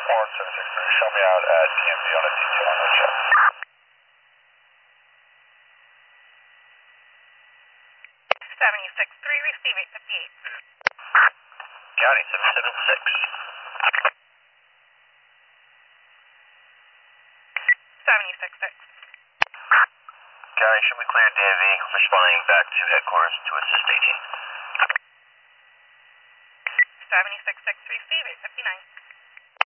Show me out at DMV on a detail on the check. 76-3, receive 858. County 776. 76-6. County, should we clear DMV? Responding back to headquarters to assist 18. 76-6, receive 859.